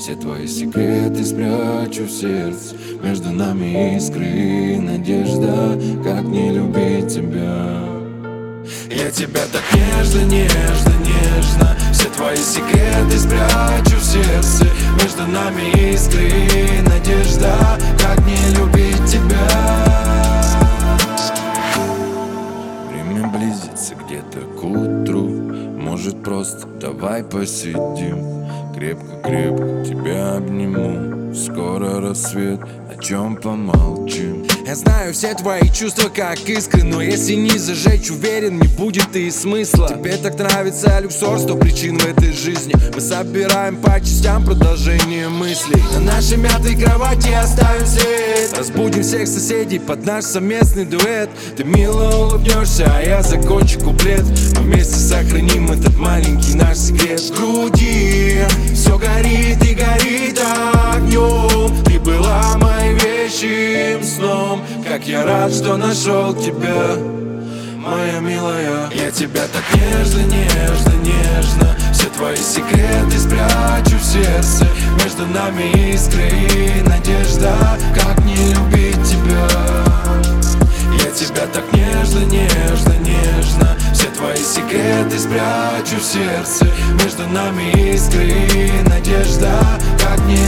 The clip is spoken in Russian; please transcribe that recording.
все твои секреты спрячу в сердце. Между нами искры и надежда, как не любить тебя. Я тебя так нежно, нежно, нежно, все твои секреты спрячу в сердце. Между нами искры и надежда, как не любить тебя. Время близится где-то к утру, может просто давай посидим. Крепко-крепко тебя обниму, скоро рассвет, о чем помолчим. Я знаю все твои чувства как искры, но если не зажечь, уверен, не будет и смысла. Тебе так нравится люксор, 100 причин в этой жизни. Мы собираем по частям продолжение мыслей. На нашей мятой кровати оставим свет, разбудим всех соседей под наш совместный дуэт. Ты мило улыбнешься, а я закончу куплет. Мы вместе сохраним этот маленький наш секрет. В груди все горит и горит огнем. Ты была моим вещим сном. Как я рад, что нашел тебя, моя милая. Я тебя так нежно, нежно, нежно, все твои секреты спрячу в сердце. Между нами искры и надежда, как не любить тебя. Я тебя так нежно, нежно, нежно, все твои секреты спрячу в сердце. Между нами искры и надежда, как не